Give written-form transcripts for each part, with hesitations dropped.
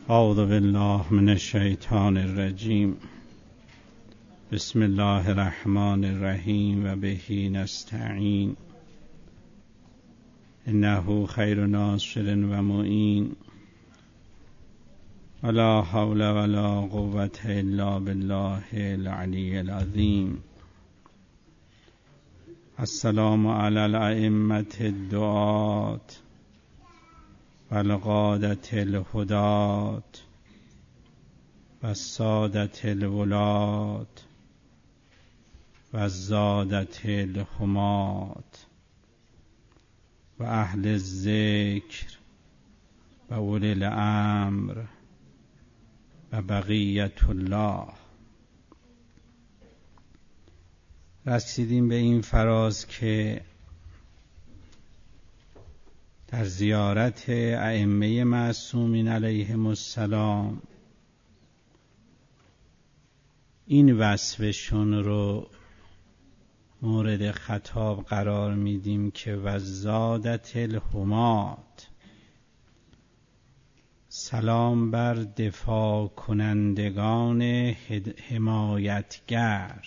اعوذ بالله من الشیطان الرجیم. بسم الله الرحمن الرحیم و به نستعین. انه خیر ناصر و معین. ولا حول ولا قوة الا بالله العلی العظیم. السلام علی الائمة الدعاة والقادة الهداة والسادة الولاة والزادة الحماة و اهل الذکر و اولی الامر و بقیة الله. رسیدیم به این فراز که در زیارت ائمه معصومین علیهم السلام این وصفشون رو مورد خطاب قرار میدیم که وزادت الحمات، سلام بر دفاع کنندگان حمایتگر.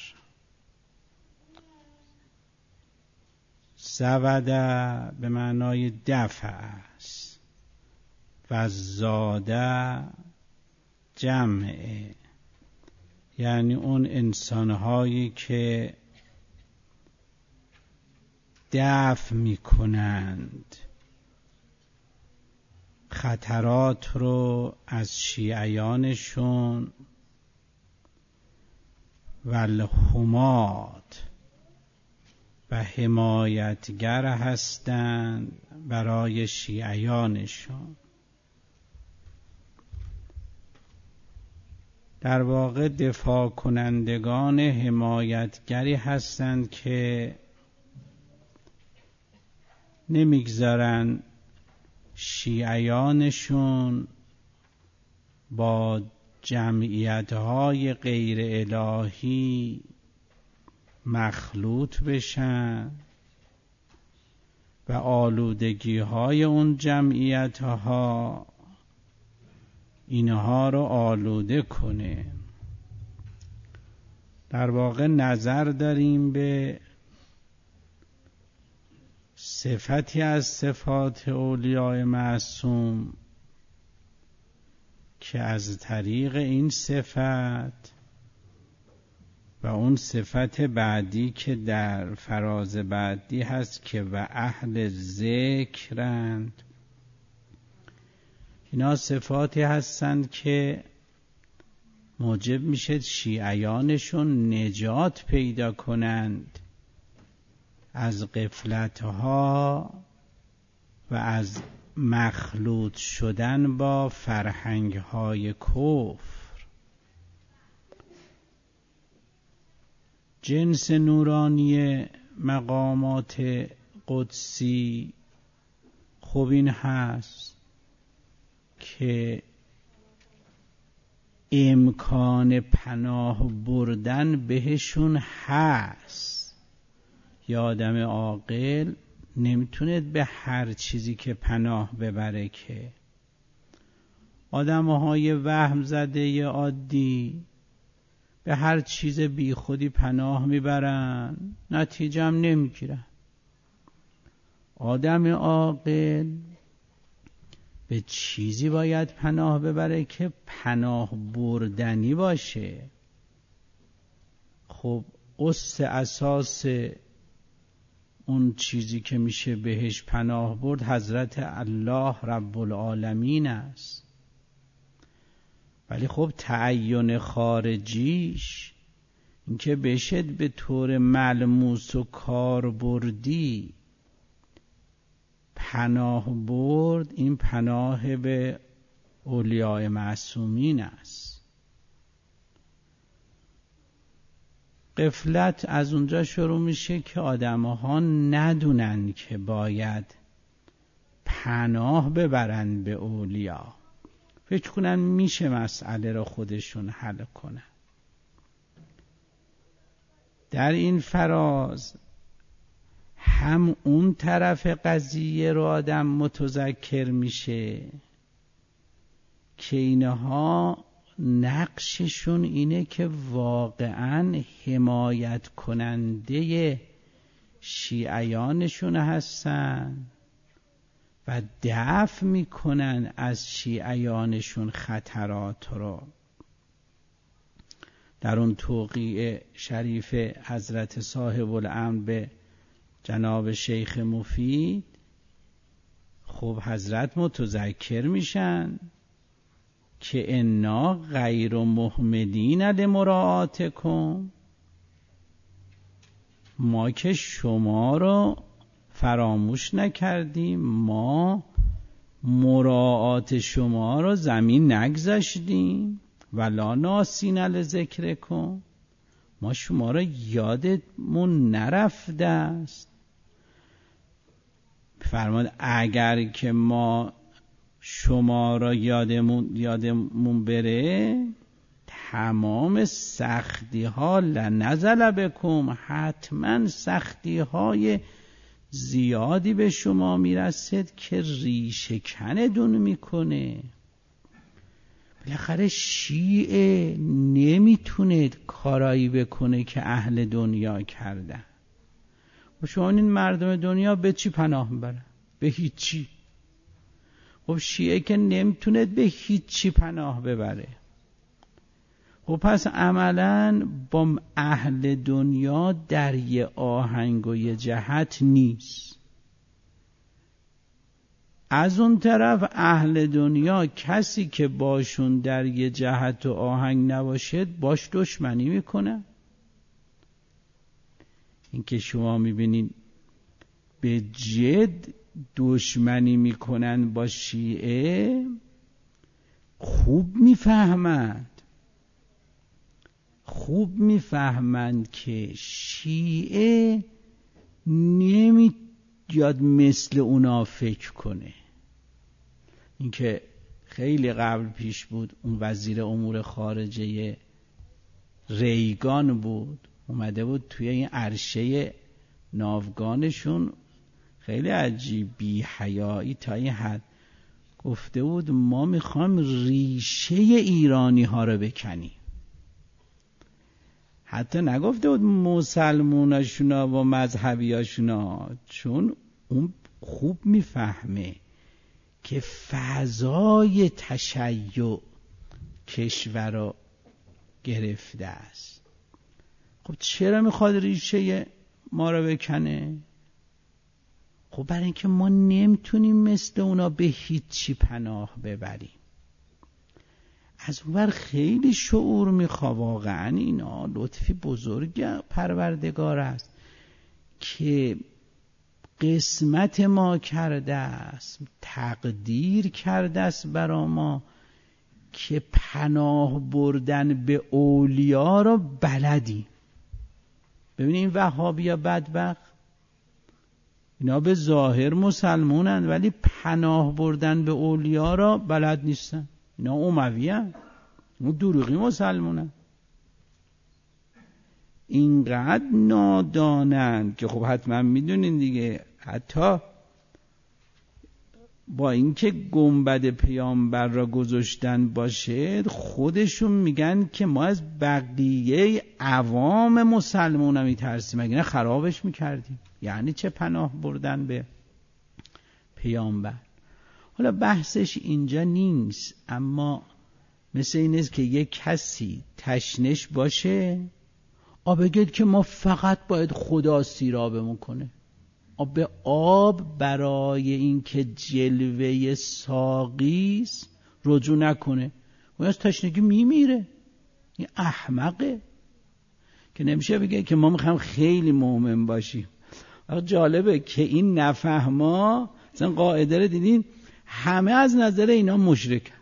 زوده به معنای دفع است و زاده جمعه، یعنی اون انسانهایی که دفع میکنند خطرات رو از شیعیانشون و الحمات و حمایتگر هستند برای شیعیانشون. در واقع دفاع کنندگان حمایتگری هستند که نمیگذارن شیعیانشون با جمعیت‌های غیر الهی مخلوط بشن و آلودگی‌های اون جمعیت‌ها اینها رو آلوده کنه. در واقع نظر داریم به صفتی از صفات اولیاء معصوم که از طریق این صفت و اون صفت بعدی که در فراز بعدی هست که و اهل ذکرند، اینا صفاتی هستند که موجب میشه شیعیانشون نجات پیدا کنند از غفلتها و از مخلوط شدن با فرهنگ‌های کفر. جنس نورانی مقامات قدسی خوب این هست که امکان پناه بردن بهشون هست. یه آدم عاقل نمیتونه به هر چیزی که پناه ببره، که آدم‌های وهم زده عادی به هر چیز بی خودی پناه میبرن، نتیجه هم نمیگیرن. آدم عاقل به چیزی باید پناه ببره که پناه بردنی باشه. خب اساس اون چیزی که میشه بهش پناه برد حضرت الله رب العالمین است. ولی خب تعین خارجیش این که بشه به طور ملموس و کاربردی پناه برد، این پناه به اولیاء معصومین است. غفلت از اونجا شروع میشه که آدم‌ها ندونن که باید پناه ببرن به اولیا، فکر کنن میشه مسئله را خودشون حل کنن. در این فراز هم اون طرف قضیه رو آدم متذکر میشه که اینها نقششون اینه که واقعا حمایت کننده شیعیانشون هستن و دفع میکنن از شیعیانشون خطرات رو. در اون توقیع شریف حضرت صاحب الامر به جناب شیخ مفید، خب حضرت متذکر میشن که انا غیر محمدین لمراعاتکم، ما که شما رو فراموش نکردیم، ما مراعات شما رو زمین نگذاشتیم، ولا ناسین لذکرکم، ما شما رو یادمون نرفته است. فرمود اگر که ما شما را یادمون بره، تمام سختی ها لنزل بکم، حتما سختی های زیادی به شما میرسد که ریشه کندون میکنه. بالاخره شیعه نمیتونه کارایی بکنه که اهل دنیا کردن. و شما این مردم دنیا به چی پناه میبرن؟ به هیچی. خب شیعه که نمیتونه به هیچی پناه ببره، خب پس عملا با اهل دنیا در یه آهنگ و یه جهت نیست. از اون طرف اهل دنیا کسی که باشون در یه جهت و آهنگ نباشد باش دشمنی میکنه. این که شما میبینین به جد دشمنی میکنن با شیعه، خوب میفهمند که شیعه نمیاد مثل اونا فکر کنه. این که خیلی قبل پیش بود، اون وزیر امور خارجه ریگان بود، اومده بود توی این عرشه ناوگانشون، خیلی عجیب بی حیایی تا این حد گفته بود ما میخوام ریشه ایرانی ها رو بکنیم. حتی نگفته بود مسلموناشونا و مذهبیاشونا، چون اون خوب میفهمه که فضای تشیع کشور رو گرفته است. خب چرا میخواد ریشه ما رو بکنه؟ خب برای اینکه ما نمیتونیم مثل اونا به هیچی پناه ببریم. از اونور خیلی شعور میخواه. واقعا اینا لطفی بزرگ پروردگار است که قسمت ما کرده است، تقدیر کرده است برا ما که پناه بردن به اولیا رو بلدیم. ببینید این وهابیا بدبخت، اینا به ظاهر مسلمونن ولی پناه بردن به اولیا را بلد نیستن. اینا اموی هستن، اون دروغی مسلمونن. اینقدر نادانند که خب حتما میدونین دیگه، حتی با اینکه گنبد پیامبر را گذاشتن باشه، خودشون میگن که ما از بقیه عوام مسلمون هم میترسیم، اگه نه خرابش میکردیم. یعنی چه پناه بردن به پیامبر؟ حالا بحثش اینجا نیست، اما مثل این است که یک کسی تشنش باشه بگید که ما فقط باید خدا سیرابمون کنه. به آب برای اینکه جلوه ساقیست رجوع نکنه و از تشنگی میمیره. این احمقه که نمیشه بگه که ما میخوایم خیلی مؤمن باشیم. جالبه که این نفهما مثلا قاعده رو دیدین همه از نظر اینا مشرکن.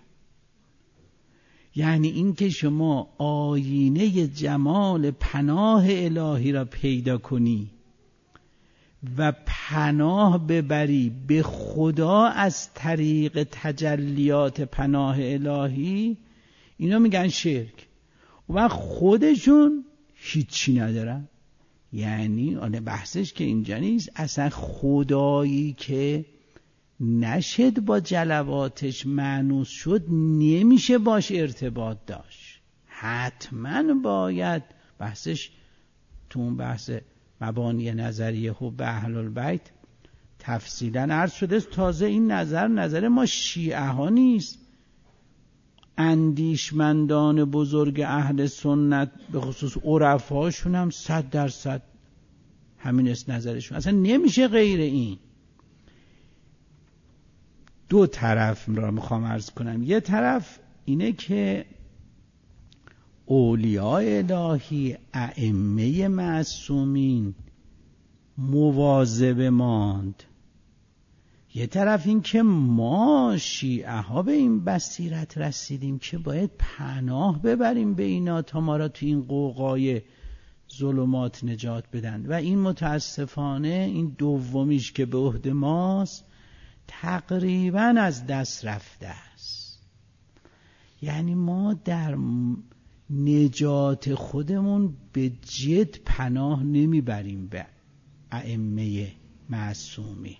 یعنی این که شما آینه جمال پناه الهی را پیدا کنی و پناه ببری به خدا از طریق تجلیات پناه الهی، اینا میگن شرک و خودشون هیچی ندارن. یعنی بحثش که اینجا نیست، اصلا خدایی که نشد با جلواتش مانوس شد، نمیشه باش ارتباط داشت. حتما باید بحثش تو اون بحث مبانی نظریه و به اهل البیت تفصیلا عرض شده. تازه این نظر ما شیعه ها نیست. اندیشمندان بزرگ اهل سنت به خصوص عرفاشون هم 100% همین است نظرشون. اصلا نمیشه غیر این. دو طرف را میخوام عرض کنم. یه طرف اینه که اولیاء الهی، ائمه معصومین مواظب ماند. یه طرف این که ما شیعه ها به این بصیرت رسیدیم که باید پناه ببریم به اینا تا ما را تو این قوقای ظلمات نجات بدن. و این متاسفانه این دومیش که به عهده ماست تقریبا از دست رفته است. یعنی ما در نجات خودمون به جد پناه نمیبریم به ائمه معصومی.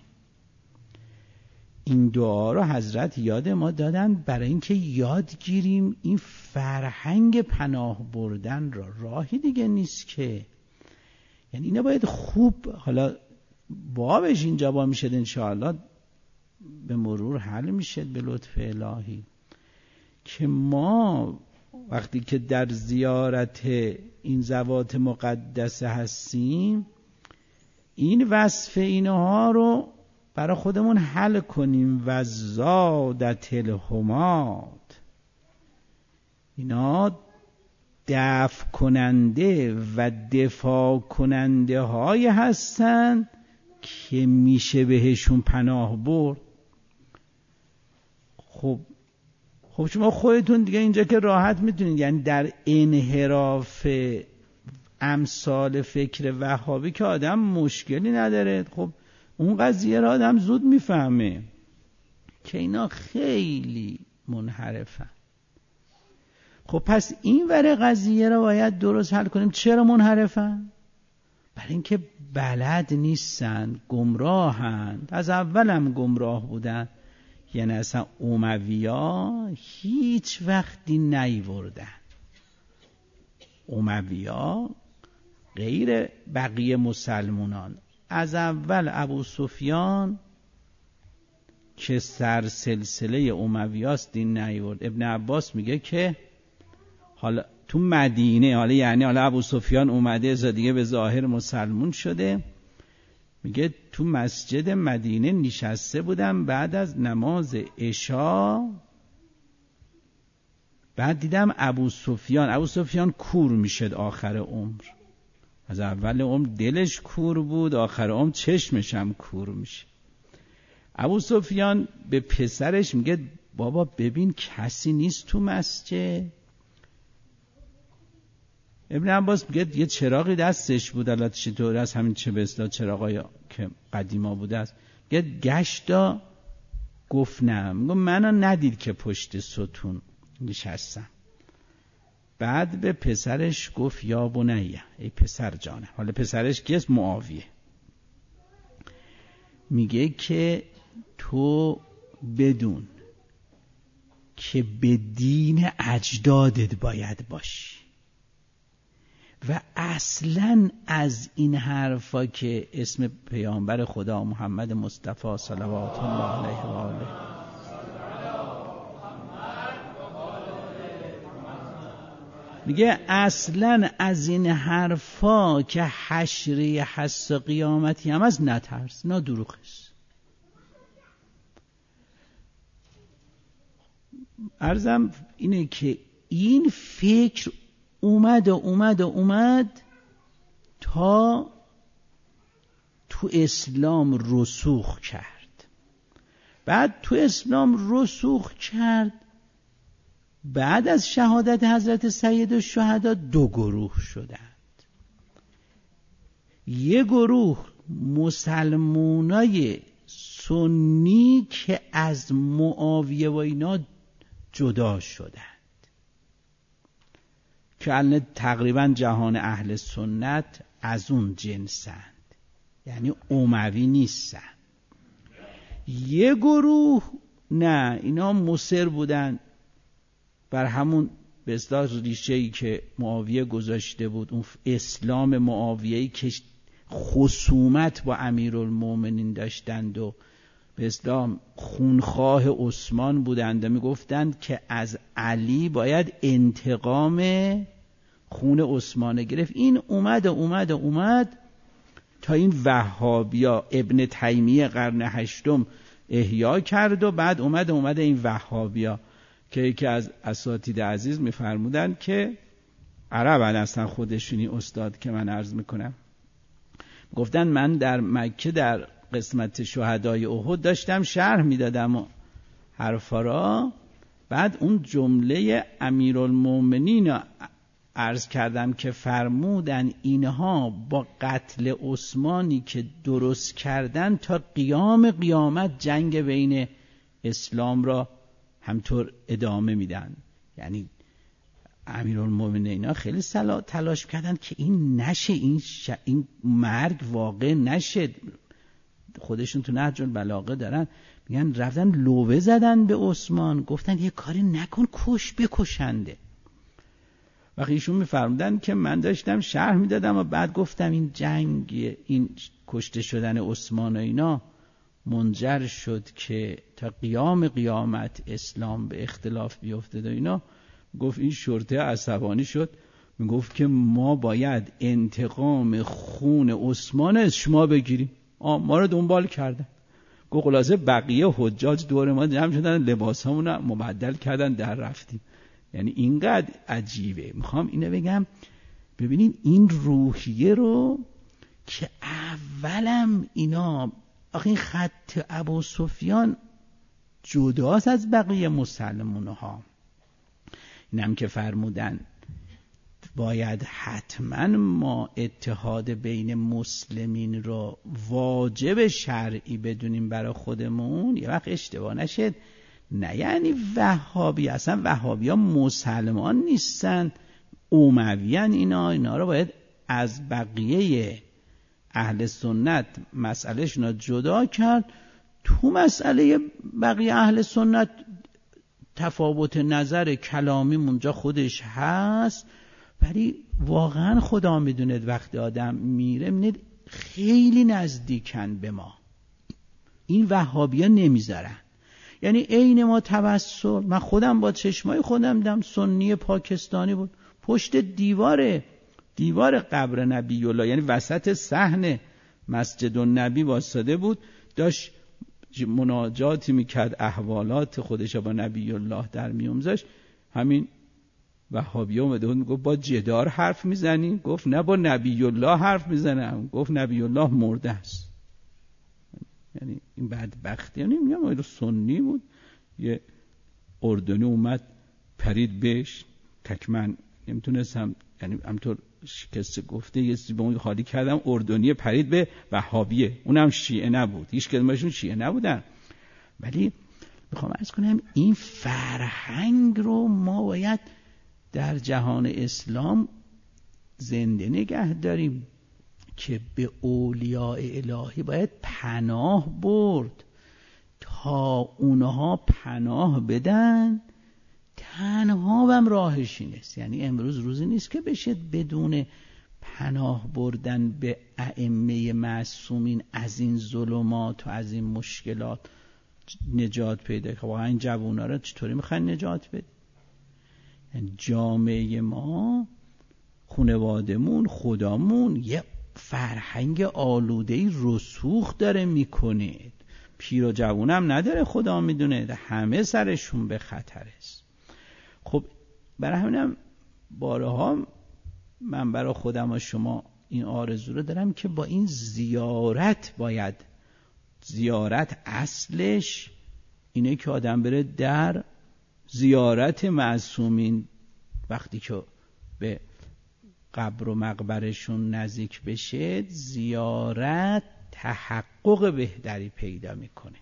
این دعا رو حضرت یاد ما دادن برای اینکه یاد گیریم این فرهنگ پناه بردن را. راهی دیگه نیست که، یعنی اینا باید خوب، حالا بابش اینجا با میشد انشاءالله به مرور حل میشد به لطف الهی، که ما وقتی که در زیارت این ذوات مقدسه هستیم این وصف اینها رو برای خودمون حل کنیم. و زادت الهمات، اینا دفع کننده و دفاع کننده های هستن که میشه بهشون پناه برد. خب شما خودتون دیگه اینجا که راحت میتونید، یعنی در انحراف امثال فکر وهابی که آدم مشکلی نداره. خب اون قضیه را آدم زود میفهمه که اینا خیلی منحرفن. خب پس این ور قضیه را باید درست حل کنیم. چرا منحرفن؟ برای اینکه بلد نیستن، گمراهند. از اول هم گمراه بودن. یعنی اصلا امویا هیچ وقتی نیوردن. امویا غیر بقیه مسلمانان، از اول ابو سفیان که سر سلسله امویاست دین نیورد. ابن عباس میگه که حالا تو مدینه، حالا یعنی حالا ابو سفیان اومده از دیگه به ظاهر مسلمون شده، میگه تو مسجد مدینه نشسته بودم بعد از نماز عشا، بعد دیدم ابو سفیان کور میشد آخر عمر. از اول عمر دلش کور بود، آخر عمر چشمش هم کور میشه. ابو سفیان به پسرش میگه بابا ببین کسی نیست تو مسجد. ابن عباس میگه یه چراغی دستش بود، البته چطور از همین چه به اصطلاح چراغای که قدیما بوده است. میگه گشتا، گفت نه. میگه منو ندید که پشت ستون نشستم. بعد به پسرش گفت یا بنیه، ای پسر جانم. حالا پسرش کیست؟ معاویه. میگه که تو بدون که به دین اجدادت باید باشی و اصلا از این حرفا که اسم پیامبر خدا محمد مصطفی صلوات الله علیه و آله میگه اصلا از این حرفا که حشری حس قیامتی هم از نترس، نه دروغ است. عرضم اینه که این فکر اومد تا تو اسلام رسوخ کرد. بعد تو اسلام رسوخ کرد، بعد از شهادت حضرت سید الشهدا دو گروه شدند. یک گروه مسلمانای سنی که از معاویه و اینا جدا شدند، که الان تقریبا جهان اهل سنت از اون جنسند، یعنی اموی نیستن. یه گروه نه، اینا مصر بودن بر همون به اصطلاح ریشه‌ای که معاویه گذاشته بود، اون اسلام معاویه‌ای که خصومت با امیرالمومنین داشتند و به اصطلاح خونخواه عثمان بودند و میگفتند که از علی باید انتقام خون عثمان گرفت. این اومد تا این وهابیا ابن تیمیه قرن هشتم احیا کرد و بعد اومد این وهابیا که یکی از اساتید عزیز میفرمودن که عربن اصلا خودشونی استاد که من عرض میکنم، گفتن من در مکه در قسمت شهدای احد داشتم شرح میدادم و حرفا را، بعد اون جمله امیرالمومنین عرض کردم که فرمودن اینها با قتل عثمانی که درست کردن تا قیام قیامت جنگ بین اسلام را همطور ادامه میدن. یعنی امیرالمومنین اینا خیلی تلاش کردن که این نشه، این مرگ واقع نشه. خودشون تو نهج البلاغه دارن میگن رفتن لوبه زدن به عثمان، گفتن یه کاری نکن، بکشنده. وقتی ایشون میفرمودن که من داشتم شرح میدادم و بعد گفتم این جنگ، این کشته شدن عثمان و اینا منجر شد که تا قیام قیامت اسلام به اختلاف بیفته و اینا، گفت این شرطه عصبانی شد، میگفت که ما باید انتقام خون عثمان از شما بگیریم. ما رو دنبال کردن. گفت خلاصه بقیه حجاج دور ما جمع شدن، لباسامون رو مبدل کردن، در رفتیم. یعنی اینقدر عجیبه. میخوام اینو بگم ببینید این روحیه رو که اولم اینا، آخه این خط ابوسفیان جداست از بقیه مسلمان‌ها. اینم که فرمودن باید حتما ما اتحاد بین مسلمین رو واجب شرعی بدونیم برای خودمون، یه وقت اشتباه نشد. نه یعنی وهابی، اصلا وهابی ها مسلمان نیستن، امویان. اینا رو باید از بقیه اهل سنت مسئله شون جدا کرد. تو مسئله بقیه اهل سنت تفاوت نظر کلامی منجا خودش هست، ولی واقعا خدا میدونه وقتی آدم میره میبینید خیلی نزدیکن به ما. این وهابی ها نمیذارن. یعنی عین ما توسل، من خودم با چشمای خودم دیدم، سنی پاکستانی بود، پشت دیوار قبر نبی الله، یعنی وسط صحن مسجد النبی واسطه بود، داشت مناجاتی میکرد، احوالات خودش با نبی الله در میامزش. همین وهابی اومده بود میگفت با جدار حرف میزنی؟ گفت نه با نبی الله حرف میزنم. گفت نبی الله مرده است. یعنی این بدبختی، یعنی میگم این سنی بود، یه اردنی اومد پرید بهش، تکمن نمیتونستم، یعنی همطور کسی گفته یه چیزی به اون خالی کردم، اردنی پرید به وهابیه، اونم شیعه نبود، هیچ کدومشون شیعه نبودن. ولی میخوام عرض کنم این فرهنگ رو ما باید در جهان اسلام زنده نگه داریم که به اولیاء الهی باید پناه برد تا اونها پناه بدن. تنها هم راهش اینست. یعنی امروز روزی نیست که بشه بدون پناه بردن به ائمه معصومین از این ظلمات و از این مشکلات نجات پیدا کنه. واقعا این جوونا رو چطوری میخوان نجات بده؟ یعنی جامعه ما، خانوادمون، خدامون یه فرهنگ آلوده‌ای رسوخ داره میکنه. پیر و جوونم نداره، خدا میدونه، همه سرشون به خطر است. خب برای همینم بارها من برای خودم و شما این آرزو رو دارم که با این زیارت، باید زیارت اصلش اینه که آدم بره در زیارت معصومین، وقتی که به قبر و مقبرشون نزدیک بشه زیارت تحقق بهتری پیدا میکنه.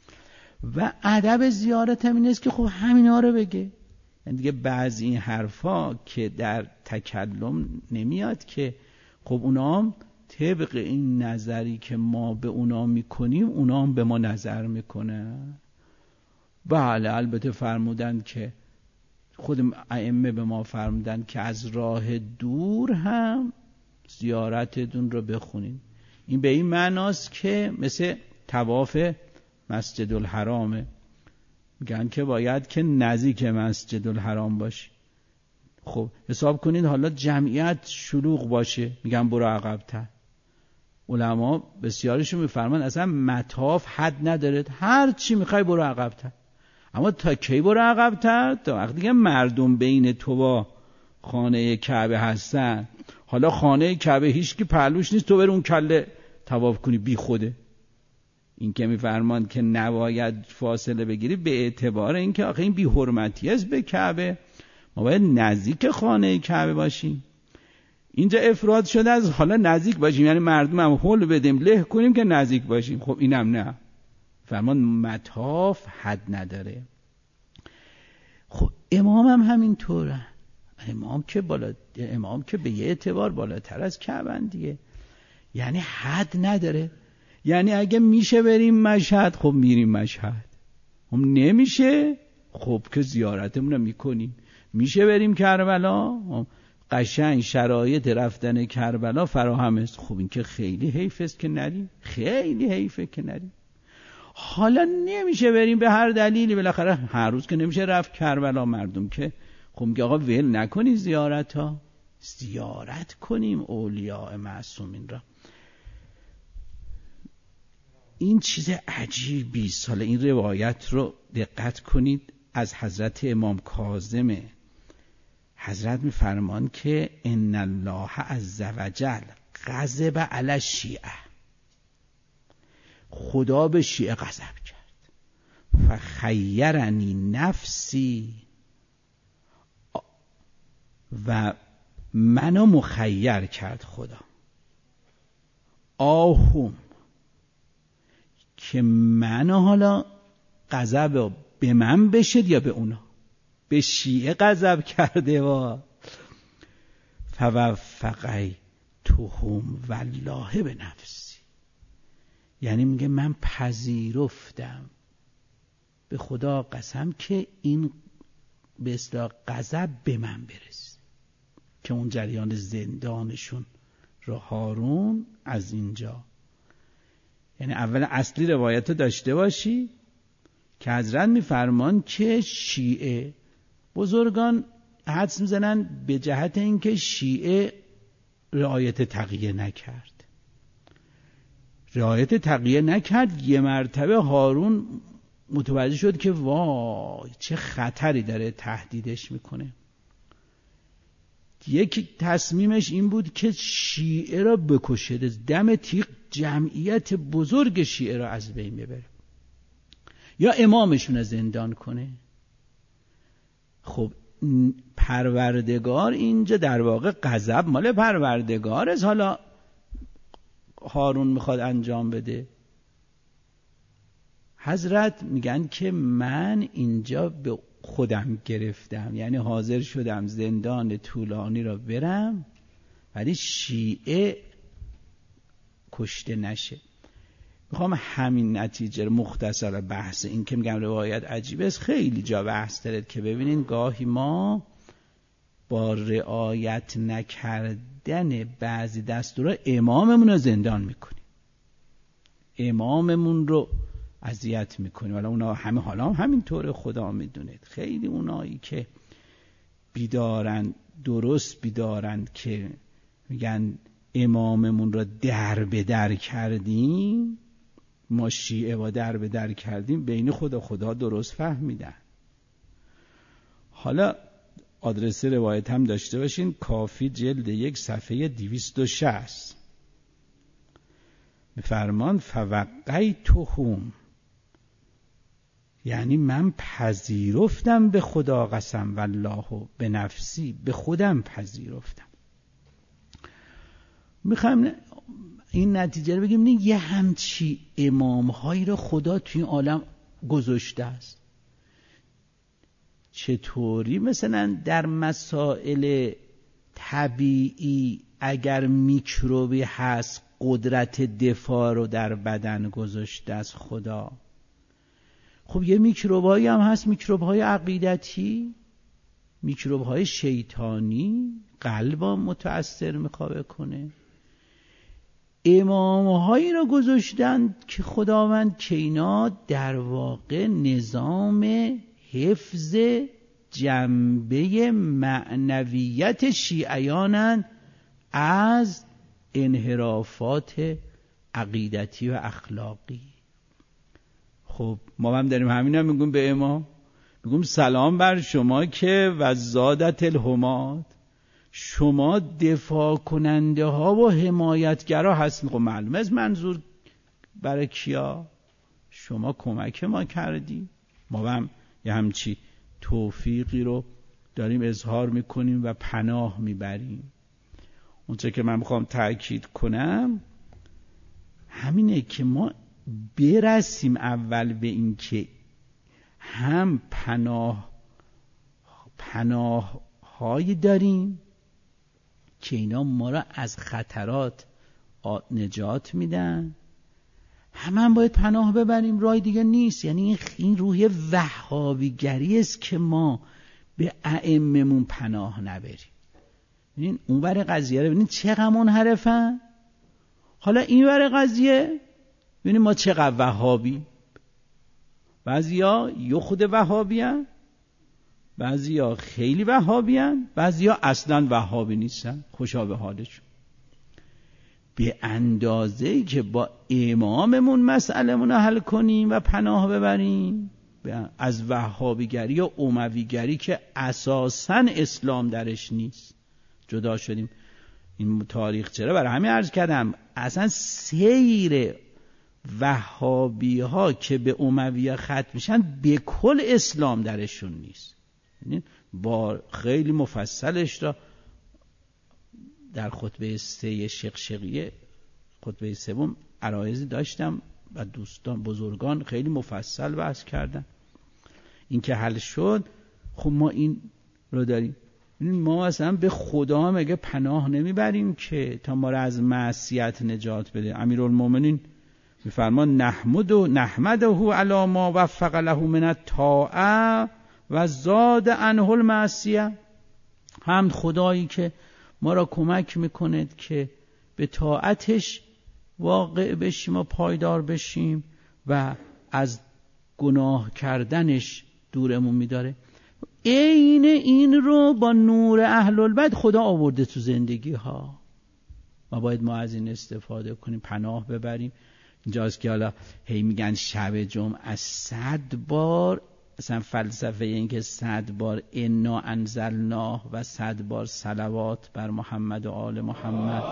و ادب زیارت هم این است که خب همینا رو بگه. یعنی دیگه بعضی این حرفا که در تکلم نمیاد که خب اونا هم طبق این نظری که ما به اونا میکنیم اونا هم به ما نظر میکنن. بله البته فرمودن که خود ائمه به ما فرمودن که از راه دور هم زیارتتون رو بخونین. این به این معناست که مثل طواف مسجد الحرامه، میگن که باید که نزدیک مسجد الحرام باشی. خب حساب کنید حالا جمعیت شلوغ باشه، میگن برو عقب‌تر. علما بسیارشون میفرمان اصلا مطاف حد نداره، هر چی میخوای برو عقب‌تر. اما تا کی برو عقب‌تر؟ تا وقتی که مردم بین تو با خانه کعبه هستن. حالا خانه کعبه هیچ کی پهلوش نیست، تو بر اون کله طواف کنی، بی خوده. این که میفرمان که نباید فاصله بگیری به اعتبار اینکه آخه این بی حرمتی است به کعبه، ما باید نزدیک خانه کعبه باشیم. اینجا افراد شده از حالا نزدیک باشیم، یعنی مردم هم حل بدیم له کنیم که نزدیک باشیم. خب اینم نه، فرمان مطاف حد نداره. خب امام هم همینطوره. امام که به یه اعتبار بالاتر از کعبه دیگه، یعنی حد نداره. یعنی اگه میشه بریم مشهد خب میریم مشهد، هم نمیشه خب که زیارتمون رو میکنیم. میشه بریم کربلا، قشنگ شرایط رفتن کربلا فراهم است، خب این که خیلی حیف است که نریم، خیلی حیفه که نریم. حالا نمیشه بریم به هر دلیلی، بالاخره هر روز که نمیشه رفت کربلا، مردم که خب میگه آقا ول نکنی زیارت ها، زیارت کنیم اولیاء معصومین را. این چیز عجیبی است. حالا این روایت رو دقت کنید از حضرت امام کاظم. حضرت میفرمان که ان الله عز وجل غضب علی الشیعه، خدا به شیعه غضب کرد. فخیرنی نفسی، و منو مخیر کرد خدا. آهم، که منو حالا غضب به من بشه یا به اونا. به شیعه غضب کرده و فوفقیتهم والله به نفسی، یعنی میگه من پذیرفتم به خدا قسم که این به اصطلاح غضب به من برسه. که اون جریان زندانشون رو هارون از اینجا، یعنی اول اصلی روایت داشته باشی که حضرت میفرمان که شیعه بزرگان حدس میزنن به جهت اینکه شیعه رعایت تقیه نکرد. یه مرتبه هارون متوجه شد که وای چه خطری داره تهدیدش میکنه. یک تصمیمش این بود که شیعه را بکشه، دم تیغ جمعیت بزرگ شیعه را از بین ببره یا امامشون را زندان کنه. خب پروردگار اینجا در واقع غضب مال پروردگار است، حالا هارون میخواد انجام بده. حضرت میگن که من اینجا به خودم گرفتم، یعنی حاضر شدم زندان طولانی را برم ولی شیعه کشته نشه. میخوام همین نتیجه مختصر بحث این که میگم روایت عجیبه است، خیلی جا بحث دارد که ببینین گاهی ما با رعایت نکردن بعضی دستورا اماممون رو زندان میکنیم، اماممون رو اذیت میکنیم. ولی اونا همه حالا همینطوره، خدا میدونه. خیلی اونایی که بیدارن، درست بیدارن که میگن اماممون رو در به در کردیم، ما شیعه و در به در کردیم، بین خدا درست فهمیدن. حالا آدرس روایت هم داشته باشین، کافی جلد 1 صفحه 260 میفرمان فوقیتهم، یعنی من پذیرفتم به خدا قسم والله به نفسی، به خودم پذیرفتم. میخوام این نتیجه رو بگیم، یه همچی امامهایی رو خدا توی عالم گذاشته است. چطوری مثلا در مسائل طبیعی اگر میکروبی هست قدرت دفاع رو در بدن گذاشته از خدا. خب یه میکروبایی هم هست، میکروبهای عقیدتی، میکروبهای شیطانی، قلبا متأثر میخواه کنه. امامهایی رو گذاشتن که خداوند که اینا در واقع نظام حفظ جنبه معنویت شیعیانن از انحرافات عقیدتی و اخلاقی. خب ما هم داریم همین هم میگیم به امام، میگم سلام بر شما که و زادت الحماد، شما دفاع کننده ها و حمایتگرا هستید. خب معلومه از منظور برای کیا؟ شما کمک ما کردی، ما هم یه همچی توفیقی رو داریم اظهار میکنیم و پناه میبریم. اونچه که من میخوام تأکید کنم همینه که ما برسیم اول به این که هم پناه هایی داریم که اینا ما را از خطرات نجات میدن، هم باید پناه ببریم، راه دیگه نیست. یعنی این روح وهابیگری است که ما به ائممون پناه نبریم. ببینین اون ور قضیه رو ببینین چقدر منحرفن. حالا این ور قضیه ببینین ما چقدر وهابی. بعضیا یه خود وهابی هن، بعضیا خیلی وهابی هن، بعضیا اصلا وهابی نیستن، خوشا به حالشون. به اندازه‌ای که با اماممون مسئله‌مون رو حل کنیم و پناه ببریم از وهابیگری و امویگری که اساساً اسلام درش نیست، جدا شدیم. این تاریخ چرا برای همین عرض کردم اصلا سیر وهابی ها که به امویه ختم میشن به کل اسلام درشون نیست. با خیلی مفصلش را در خطبه 3 شقشقیه، خطبه 3 عرایضی داشتم و دوستان بزرگان خیلی مفصل بحث کردن. این که حل شد، خب ما این رو داریم. ما اصلا به خدا مگه پناه نمیبریم که تا ما را از معصیت نجات بده؟ امیرالمومنین میفرمان نحمده علی ما وفق له من الطاعه و زاد عنه المعصیه. حمد خدایی که ما را کمک میکنه که به طاعتش واقع بشیم و پایدار بشیم و از گناه کردنش دورمون میداره. عین این رو با نور اهل البیت خدا آورده تو زندگی ها. ما باید ما از این استفاده کنیم، پناه ببریم. اینجاست که حالا هی میگن شب جمعه 100 بار، مثلا فلسفه این که 100 بار انا انزلناه و 100 بار صلوات بر محمد و آل محمد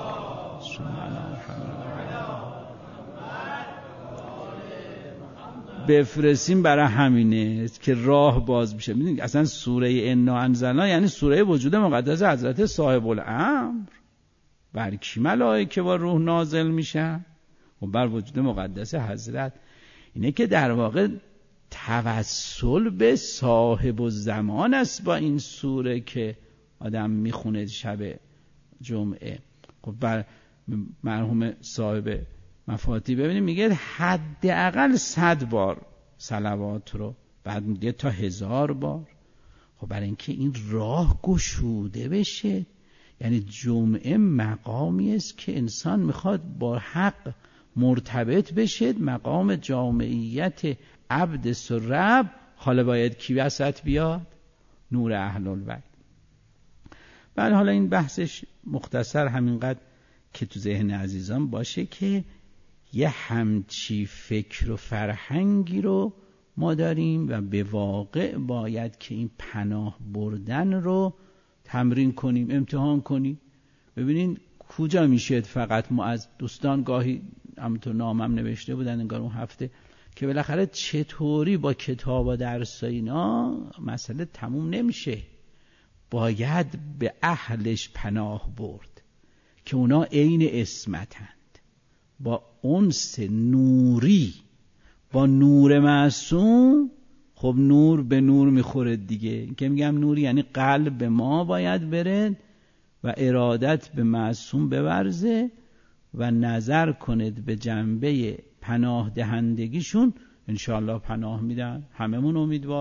بفرستیم، برای همینه که راه باز میشه. میدونید اصلا سوره انا انزلناه یعنی سوره وجود مقدس حضرت صاحب الامر. بر کی ملائکه و روح نازل میشن؟ و بر وجود مقدس حضرت. اینه که در واقع توسل به صاحب الزمان است با این سوره که آدم میخونه شب جمعه. خب بر مرحوم صاحب مفاتیح ببینید میگه حداقل 100 بار صلوات رو، بعد میگه تا 1000 بار. خب برای اینکه این راه گشوده بشه. یعنی جمعه مقامی است که انسان میخواد با حق مرتبط بشه، مقام جامعیت عبد سرب. حالا باید کی وسط بیاد؟ نور اهل البیت. بعد حالا این بحثش مختصر همینقدر که تو ذهن عزیزان باشه که یه همچی فکر و فرهنگی رو ما داریم و به واقع باید که این پناه بردن رو تمرین کنیم، امتحان کنیم. ببینین کجا میشه فقط ما از دوستان گاهی همونطور نامم نوشته بودن انگار اون هفته که بالاخره چطوری با کتاب و درس اینا مسئله تموم نمیشه. باید به اهلش پناه برد که اونا عین اسمتند، با انس نوری با نور معصوم. خب نور به نور میخوره دیگه. این که میگم نوری یعنی قلب ما باید بره و ارادت به معصوم بورزه و نظر کنید به جنبه پناه دهندگیشون، انشاءالله پناه میدن. هممون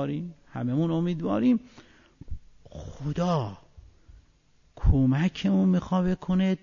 امیدواریم خدا کمکمون میخواد بکنه،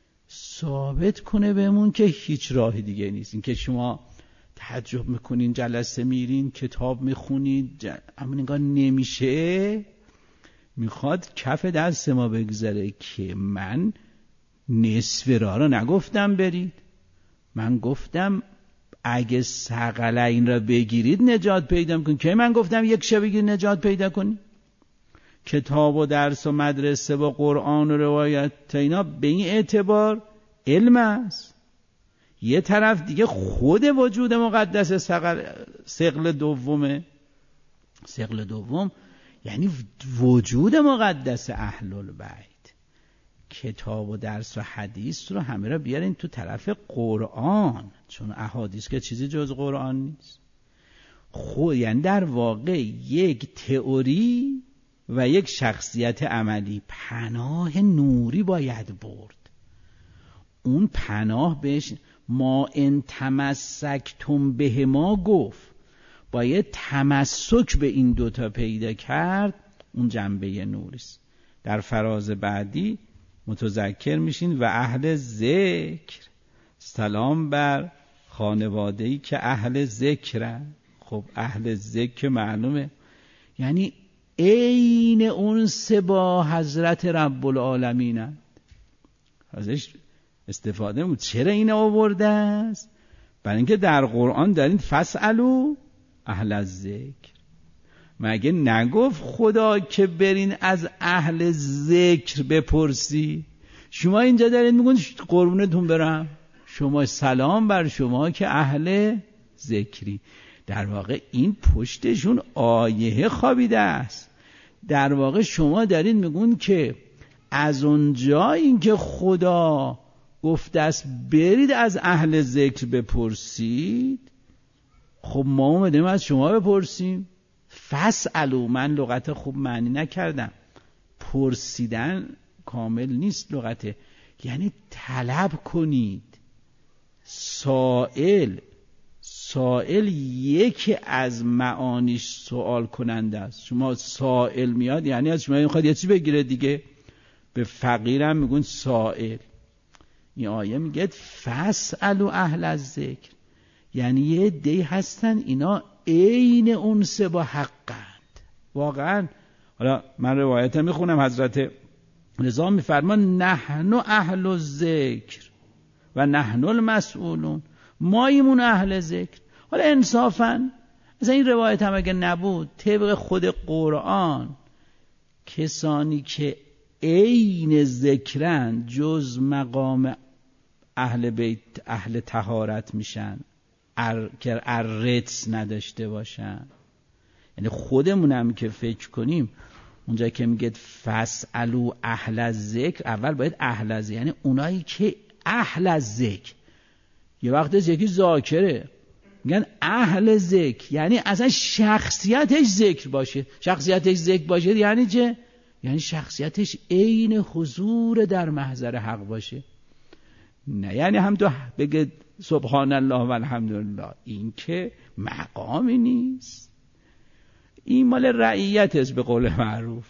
ثابت کنه بهمون که هیچ راه دیگه نیست. این که شما تعجب میکنین، جلسه میرین، کتاب میخونین، اما انگار نمیشه، میخواد کف دست ما بگذاره که من نصف راه رو نگفتم برید، من گفتم اگه ثقلین را بگیرید نجات پیدا کنید. که من گفتم یک شب بگیرید نجات پیدا کنید؟ کتاب و درس و مدرسه و قرآن و روایت اینا به این اعتبار علم است. یه طرف دیگه خود وجود مقدس ثقل دومه. ثقل دوم یعنی وجود مقدس اهل البیت. کتاب و درس و حدیث رو همه را بیارین تو طرف قرآن، چون احادیث که چیزی جز قرآن نیست. یعنی در واقع یک تئوری و یک شخصیت عملی، پناه نوری باید برد. اون پناه بهش ما ان تمسکتم به ما گفت، باید تمسک به این دوتا پیدا کرد، اون جنبه نوریست. در فراز بعدی متذکر میشین و اهل ذکر، سلام بر خانواده‌ای که اهل ذکرن. خب اهل ذکر معلومه یعنی عین اونس با حضرت رب العالمین. ازش استفاده بود. چرا این آورده است؟ برای اینکه در قرآن دارین فاسالو اهل الذکر. مگه نگفت خدا که برین از اهل ذکر بپرسی؟ شما اینجا دارین میگن قربونتون برم، شما سلام بر شما که اهل ذکری. در واقع این پشتشون آیه خوابیده است. در واقع شما دارین میگن که از اونجا این که خدا گفته است برید از اهل ذکر بپرسید، خب ما اومدیم از شما بپرسیم. فاسالو، من لغت خوب معنی نکردم، پرسیدن کامل نیست لغته، یعنی طلب کنید. سائل یکی از معانیش سوال کننده است. شما سائل میاد یعنی از شما میخواد یه چیزی بگیره دیگه. به فقیرم میگن سائل. این آیه میگه فاسالو اهل الذکر، یعنی یه عده‌ای هستن اینا عین اونس با حقند واقعا. حالا من روایت میخونم، حضرت رضا میفرمان نحن اهل الذکر و نحن المسئولون، مایمون اهل ذکر. حالا انصافا مثلا این روایت هم اگه نبود، طبق خود قرآن کسانی که عین ذکرن جز مقام اهل بیت اهل طهارت میشن که الرجس نداشته باشن. یعنی خودمونم که فکر کنیم اونجا که میگه فاسالو اهل الذکر، اول باید اهل الذکر یعنی اونایی که اهل الذکر. یه وقت یکی ذاکره میگن اهل ذکر، یعنی اصلا شخصیتش ذکر باشه. شخصیتش ذکر باشه یعنی چه؟ یعنی شخصیتش عین حضور در محضر حق باشه. نه یعنی هم تو بگه سبحان الله و الحمدلله، این که مقامی نیست. این مال رعیت است به قول معروف.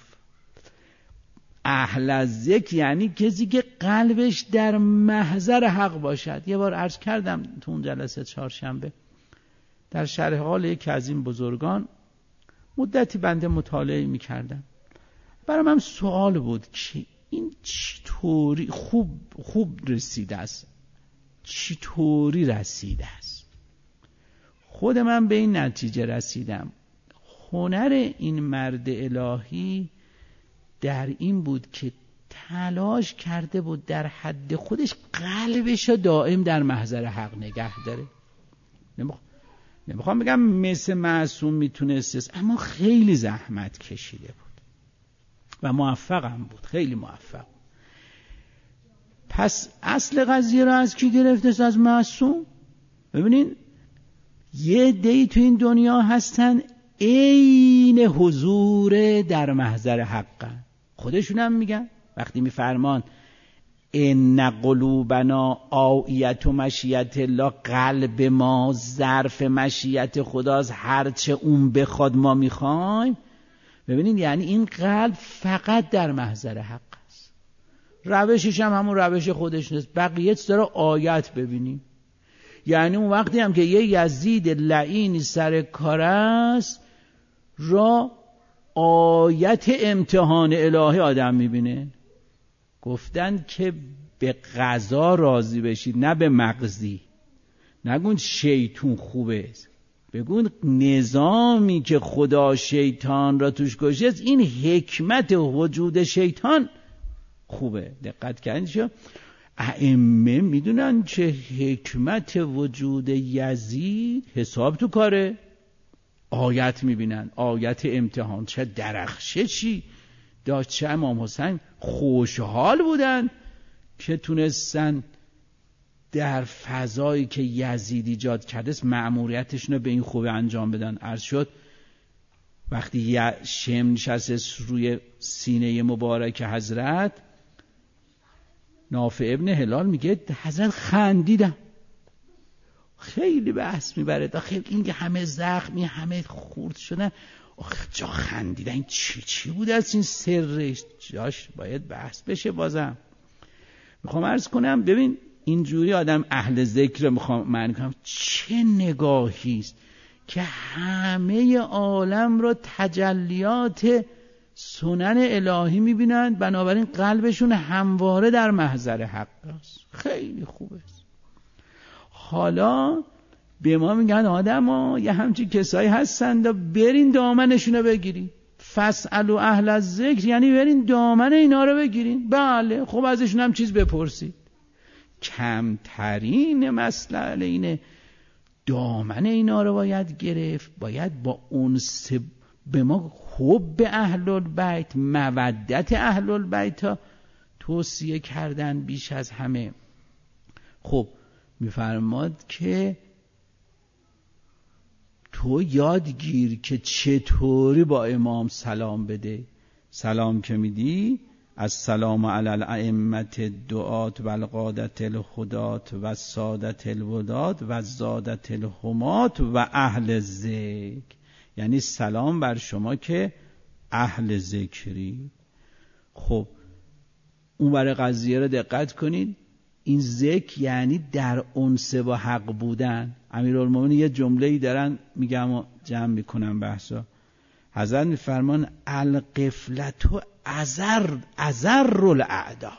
اهل ذکر یعنی کسی که قلبش در محضر حق باشد. یه بار عرض کردم تو اون جلسه چهارشنبه در شرح حال یکی از این بزرگان، مدتی بنده مطالعه می‌کردم، برام هم سوال بود که این چطوری خوب رسیده است، چطوری رسیده است. خود من به این نتیجه رسیدم هنر این مرد الهی در این بود که تلاش کرده بود در حد خودش قلبش رو دائم در محضر حق نگه داره. نمیخوام بگم مثل معصوم میتونست، اما خیلی زحمت کشیده بود و موفقم بود، خیلی موفق. پس اصل قضیه رو از کی گرفته؟ از معصوم. ببینین یه عده‌ای تو این دنیا هستن عین حضور در محضر حقن، خودشون هم میگن وقتی میفرمان ان قلوبنا آیت و مشیت الله، قلب ما ظرف مشیت خداست، هرچه اون بخواد ما میخوایم. ببینید یعنی این قلب فقط در محضر حق است، روشش هم همون روش خودش نیست، بقیه داره آیت ببینیم. یعنی اون وقتی هم که یه یزید لعینی سر کار است را آیت امتحان الهی آدم میبینه. گفتن که به قضا راضی بشید نه به مقضی. نگون شیطون خوبه، بگون نظامی که خدا شیطان را توش گذاشته این حکمت وجود شیطان خوبه. دقت کردید؟ ائمه میدونن چه حکمت وجود یزید، حساب تو کاره، آیت میبینن، آیت امتحان. چه درخششی داشت، چه امام حسین خوشحال بودن که تونستن در فضایی که یزید ایجاد کرده است مأموریتشون رو به این خوبی انجام بدن. عرض شد وقتی شم نشسته روی سینه مبارک حضرت، نافع ابن هلال میگه حضرت خندیدم. خیلی بحث میبره داخل این که همه زخمی، همه خورد شدن، جا خندیدن. این چی بود از این سرش؟ جاش باید بحث بشه. بازم میخوام عرض کنم ببین اینجوری آدم اهل ذکر میخوام معنی کنم چه نگاهی است که همه عالم را تجلیات سنن الهی میبینند، بنابراین قلبشون همواره در محضر حق است. خیلی خوبه. حالا به ما میگن آدم ها یه همچین کسایی هستند برین دامنشون رو بگیرین. فاسالوا اهل الذکر یعنی برین دامن اینا رو بگیرین. بله خب ازشون هم چیز بپرسید. کمترین مسئله اینه دامن اینا رو باید گرفت، باید با انس به ما حب اهل البیت، مودت اهل البیت ها توصیه کردن بیش از همه. خب میفرماد که تو یادگیر که چطوری با امام سلام بده. سلام که میدی السلام علی الائمه الدعات و القادة الهدات و السادة الودات و الزادة الحمات و اهل ذکر، یعنی سلام بر شما که اهل ذکری. خب اون برای قضیه رو دقت کنید. این ذکر یعنی در انس با حق بودن. امیرالمومنین یه جمله‌ای دارن میگم و جمع میکنم بحثا. حضرت میفرمان الغفلت ازر الاعدا.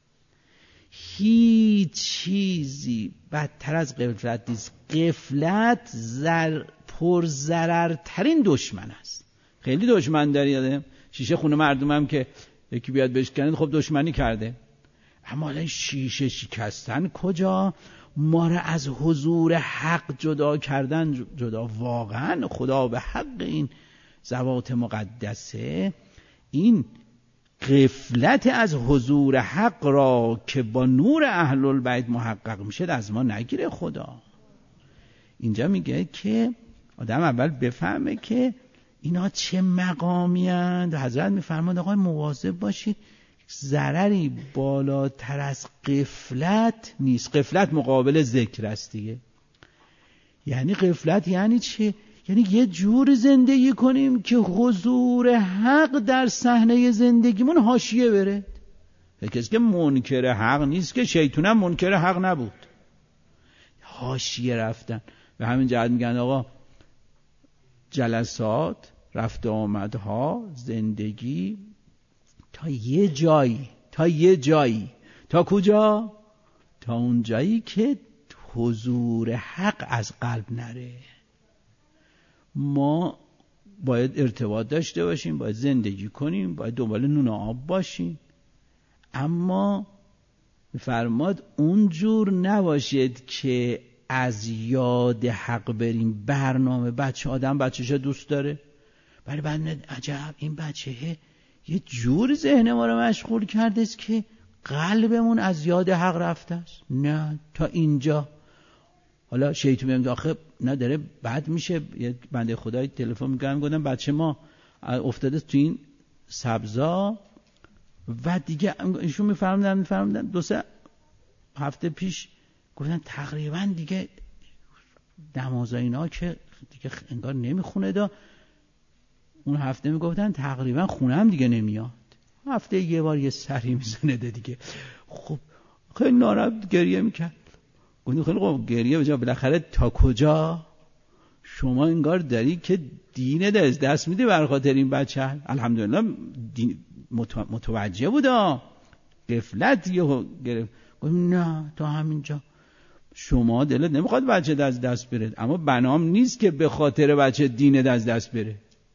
هیچ چیزی بدتر از غفلت نیست. غفلت پرضررترین دشمن است. خیلی دشمن داریم. شیشه خونه مردم هم که یکی بیاد بشکنه خب دشمنی کرده. اما الان شیشه شکستن کجا؟ ما را از حضور حق جدا کردن. جدا واقعا خدا به حق این ذوات مقدسه این غفلت از حضور حق را که با نور اهل البیت محقق میشه از ما نگیره خدا. اینجا میگه که آدم اول بفهمه که اینا چه مقامی هستند. حضرت میفرماد آقای مواظب باشید ضرری بالاتر از غفلت نیست. غفلت مقابل ذکر است دیگه. یعنی غفلت یعنی چه؟ یعنی یه جور زندگی کنیم که حضور حق در صحنه زندگیمون حاشیه بره. کسی که منکر حق نیست که شیطان هم منکر حق نبود، حاشیه رفتن. به همین جهت میگن آقا جلسات رفت آمدها زندگی تا یه جایی تا کجا؟ تا اون جایی که حضور حق از قلب نره. ما باید ارتباط داشته باشیم، باید زندگی کنیم، باید دنبال نون و آب باشیم، اما فرماد اونجور نباشید که از یاد حق بریم. برنامه بچه آدم بچه‌ش دوست داره، ولی بعد عجب این بچه یه جور ذهن ما رو مشغول کرده است که قلبمون از یاد حق رفته است. نه تا اینجا. حالا شیطون میگه آخه نداره بد میشه. یه بنده خدای تلفن میگم گفتم بچه ما افتاده تو این سبزا و دیگه ایشون میفرمودن 2-3 هفته پیش گفتن تقریبا دیگه نماز اینا که دیگه انگار نمیخونه دا. اون هفته میگفتن تقریبا خونم دیگه نمیاد، هفته یه بار یه سری میزنه دیگه. خب خیلی ناراحت گریه میکرد. گفتم خیلی خب گریه بجا بالاخره تا کجا شما انگار داری که دینت از دست میده بر خاطر این بچه. الحمدلله متوجه بودا، غفلت یهو گرفت. گفتم نه تا همینجا شما دلت نمیخواد بچه از دست بره، اما بنام نیست که به خاطر بچه دینت از دست بره.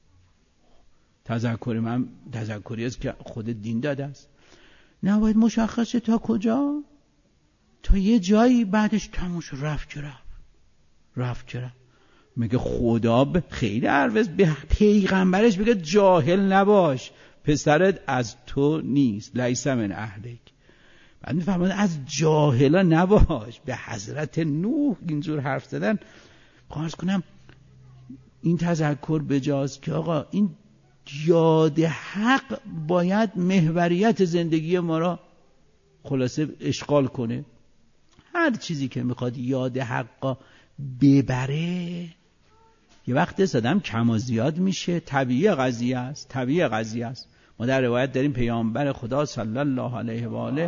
تذکر من تذکری است که خود دین داده است. نه باید مشخصه تا کجا، تا یه جایی بعدش تموم شد، رفت که رفت. میگه خدا خیلی عرض به پیغمبرش بگه جاهل نباش، پسرت از تو نیست، لیس من اهلک. بعد میفرماید از جاهلا نباش. به حضرت نوح اینجور حرف زدن. خواهش کنم این تذکر بجاست که آقا این یاد حق باید محوریت زندگی ما را خلاصه اشغال کنه. هر چیزی که میخواد یاد حقا ببره یه وقت آدم کم و زیاد میشه. طبیعی قضیه است. ما در روایت داریم پیامبر خدا صلی الله علیه و آله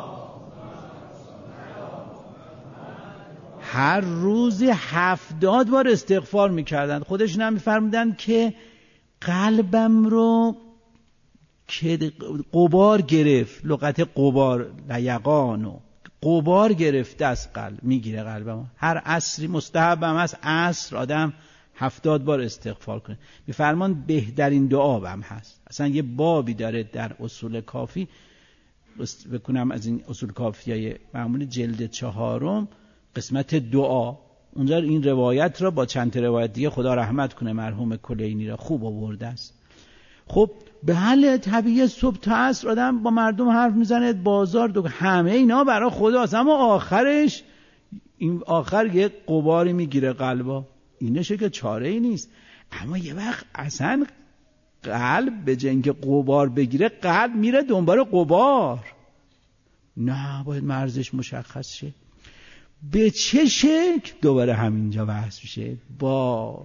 هر روز 70 بار استغفار میکردن. خودشون هم میفرمودن که قلبم رو که غبار گرفت، لغت غبار لیقانو، غبار گرفته از قلب، میگیره قلبم. هر عصری مستحبم است عصر آدم 70 بار استغفار کنه. میفرمان بهترین دعا هم هست. اصلا یه بابی داره در اصول کافی، بکنم از این اصول کافیای معمول جلد 4 قسمت دعا، اونجا این روایت را با چند روایت دیگه خدا رحمت کنه مرحوم کلینی را خوب آورده است. خب به حال طبیعی صبح تا عصر آدم با مردم حرف میزنه، بازار همه اینا برای خداست، اما آخرش این آخر یه غباری میگیره قلبا. اینشه که چاره ای نیست. اما یه وقت اصلا قلب به جای اینکه غبار بگیره قلب میره دنبال غبار. نه باید مرزش مشخص شه. به چه شکل؟ دوباره همینجا بحث میشه با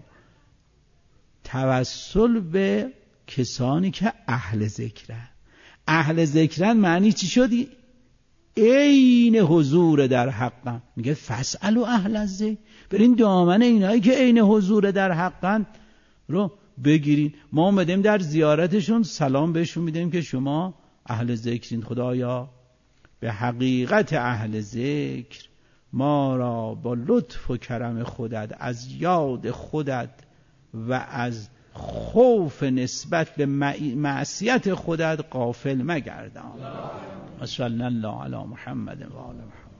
توسل به کسانی که اهل ذکرن. اهل ذکرن معنی چی شدی؟ عین حضور در حقن. میگه فاسالوا اهل الذکر، برین دامن اینایی که عین حضور در حقن رو بگیرین. ما اومدیم در زیارتشون سلام بهشون میدیم که شما اهل ذکرین. خدایا به حقیقت اهل ذکر ما را با لطف و کرم خودت از یاد خودت و از خوف نسبت به معصیت خودت غافل مگردان. صلی الله علی محمد و آل محمد.